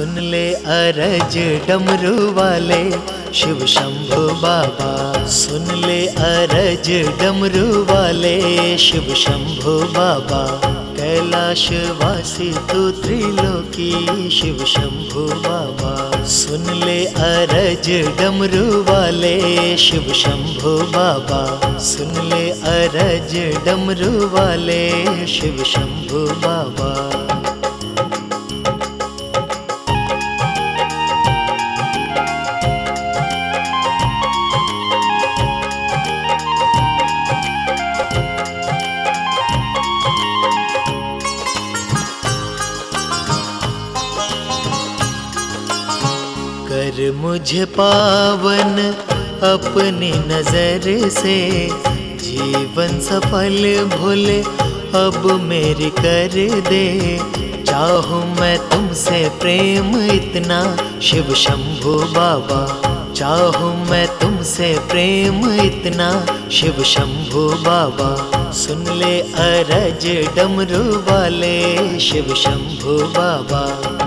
सुन ले अरज डमरू वाले शिव शंभू बाबा। सुन ले अरज डमरू वाले शिव शंभू बाबा। कैलाश वासी तू त्रिलोकी शिव शंभू बाबा। सुन ले अरज डमरू वाले शिव शंभू बाबा। सुन ले अरज डमरू वाले शिव शंभू बाबा। कर मुझे पावन अपनी नजर से, जीवन सफल भोले अब मेरी कर दे। चाहूँ मैं तुमसे प्रेम इतना शिव शंभू बाबा। चाहूँ मैं तुमसे प्रेम इतना शिव शंभू बाबा। सुन ले अरज डमरू वाले शिव शंभू बाबा।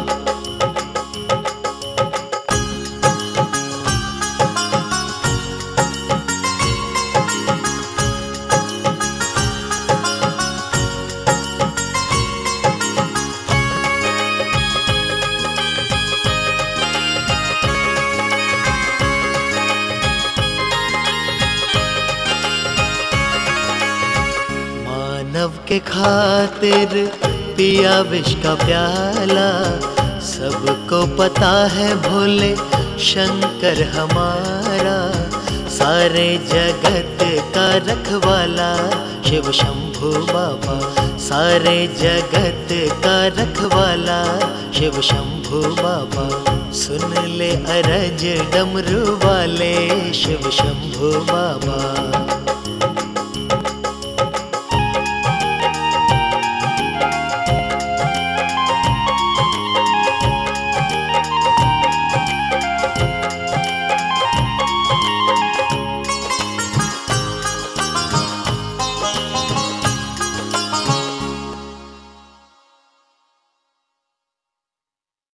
मानव के खातिर पिया विष का प्याला। सबको पता है भोले शंकर हमारा। सारे जगत का रखवाला शिव शंभू बाबा। सारे जगत का रखवाला शिव शंभू बाबा। सुन ले अरज डमरू वाले शिव शंभू बाबा।